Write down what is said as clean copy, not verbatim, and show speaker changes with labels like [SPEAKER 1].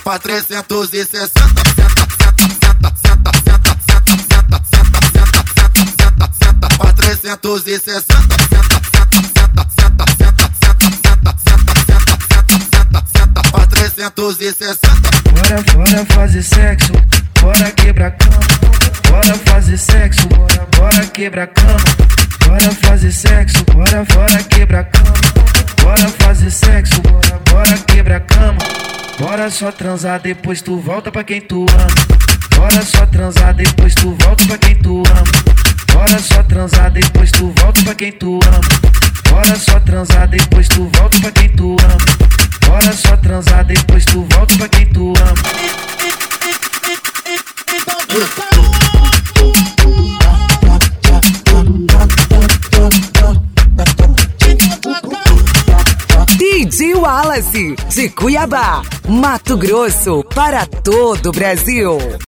[SPEAKER 1] pra 360. Pra 360. Pra 360.
[SPEAKER 2] Bora fazer sexo, bora quebrar cama. Bora fazer sexo, bora quebrar cama. Bora fazer sexo, bora quebrar cama. Bora fazer sexo, bora quebrar cama. Bora só transar, depois tu volta pra quem tu ama. Bora só transar, depois tu volta pra quem tu ama. Bora só transar, depois tu volta pra quem tu ama. Bora só transar, depois tu volta pra quem tu ama. Bora só transar, depois tu volta pra quem tu ama.
[SPEAKER 3] DJ Wallace, de Cuiabá, Mato Grosso, para todo o Brasil.